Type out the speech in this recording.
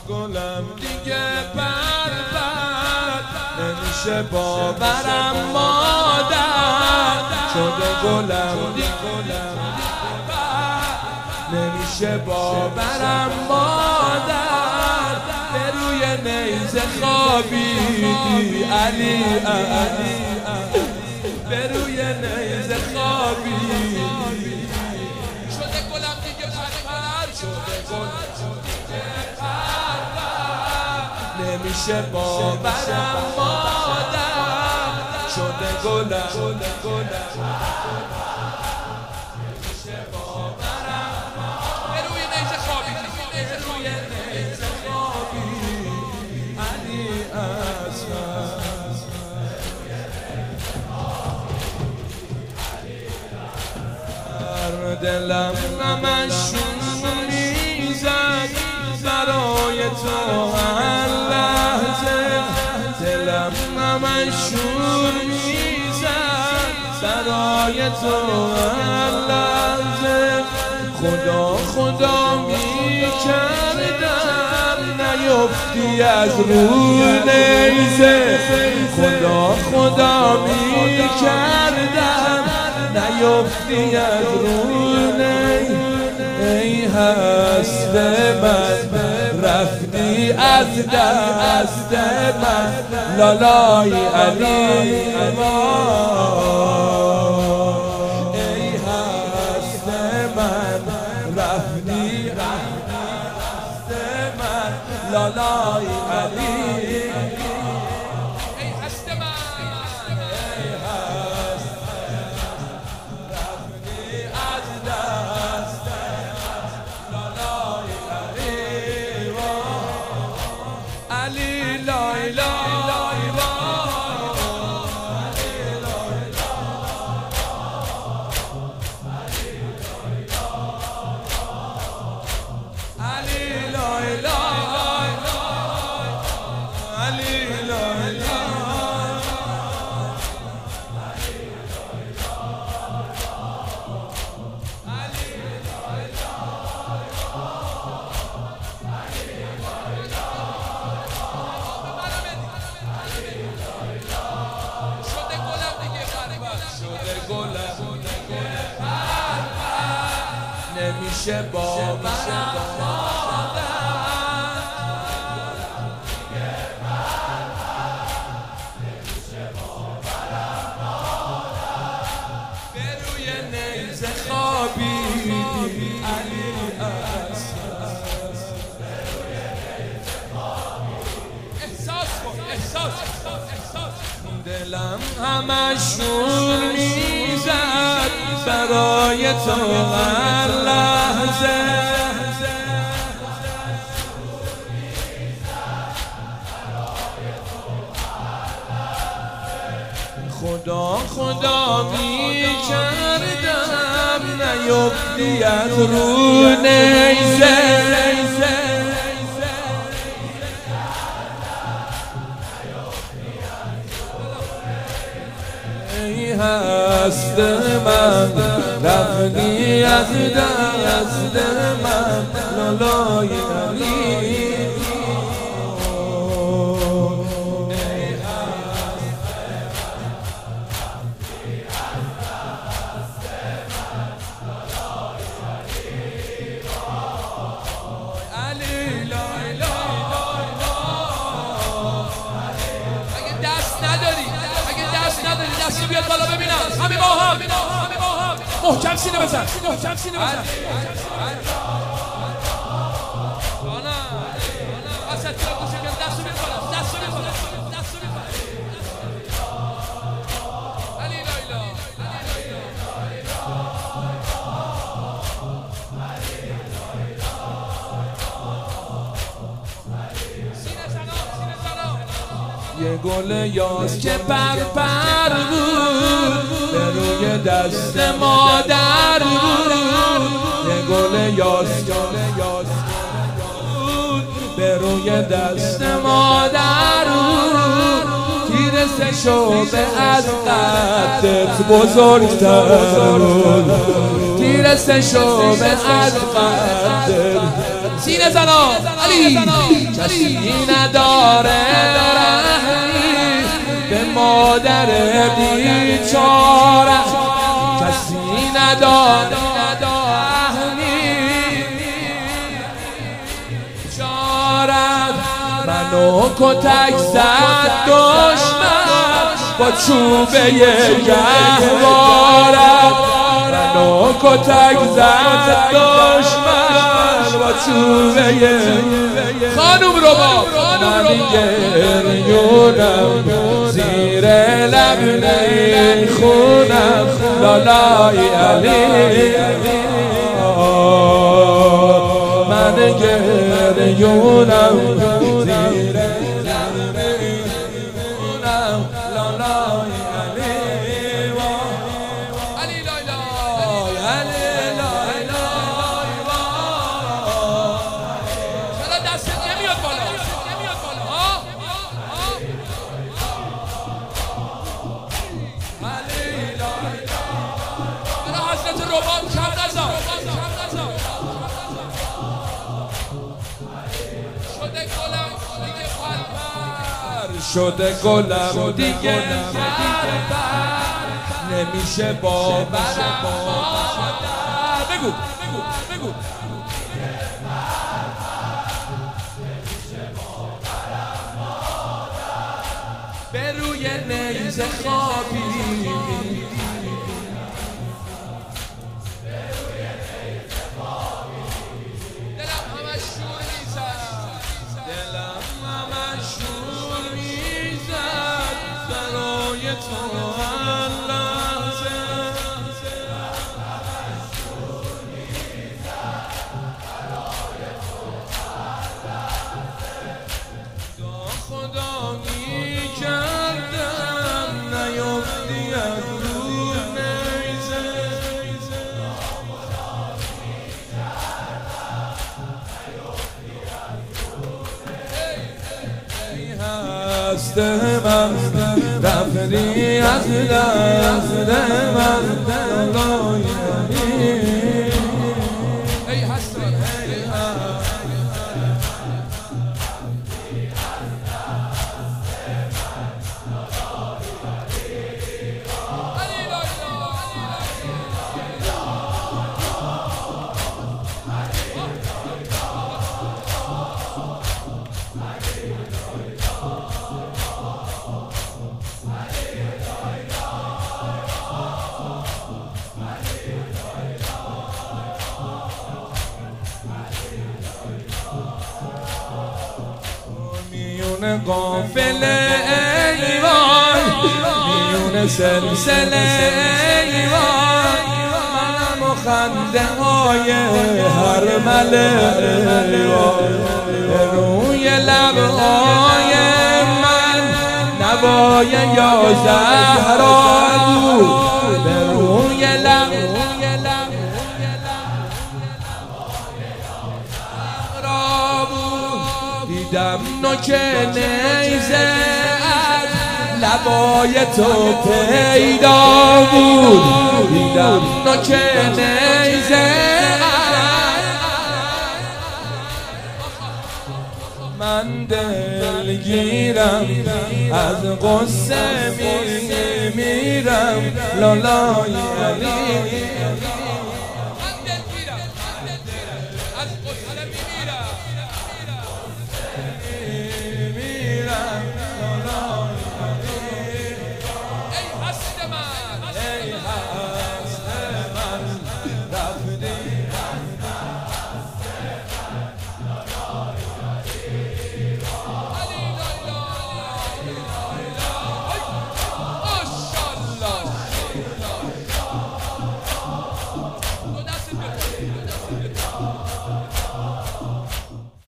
گلم دیگه پرپر نمیشه باورم مادر شده گلم دیگه نمیشه باورم مادر به روی نیزه خوابیدی علی به روی نیزه خوابیدی شده گلم دیگه پرپر شده گلم نمیشه باورم مادر شده گلم نمیشه باورم به روی نیزه خوابیدی به روی نیزه خوابیدی علی اصغر دلم نمشون میزد برای تو هر لحظه دلم نمشون میزد برای تو هر لحظه خدا میکردم نیفتی از رو نیزه خدا میکردم نیفتی از رو نیزه ای هست من رفتی از دست من لالای علی ای هست من رفتی از دست من لالای علی ای هست من رفتی از دست علی لای لای علی لای لای علی لای نمیشه باورم به روی نیزه خوابیدی علی اصغر احساس دلم همشون میزد برای تو هر لحظه خدا میکردم نیفتی از رو نیزه ای هست من رفتی از دست من لالای علی دستی بیاد بالا ببینم همه با هم محکم سینه بزن یه گل یاس که پرپر بود به روی دست مادر بود یه گل یاس بود به روی دست مادر بود تیر سه شعبه از قدت بزرگتر بود تیر سه شعبه از قدت سینه زنا علی کسی نداره رحمی به مادر بیچاره کسی نداره رحمی چاره منو کتک زد دشمن با چوبه گهوارم منو کتک زد دشمن با چوبه خانوم رو با گریونم زیر لب خونم لالای علی من گریونم زیر لب خونم لالای علی شده گلم دیگه نمیشه باورم بگو به روی نیزه خوابی دست من رفتی از دست من ای حسرت میونه قافله ای وای میونه سلسله ای وای منم و خنده های هر مله روی لبهای من نوای یا زهرا بود به روی لبهای دیدم نوک نیزه از لبای تو پیدا بود دیدم نوک نیزه من دلگیرم از قصه میمیرم لالای علی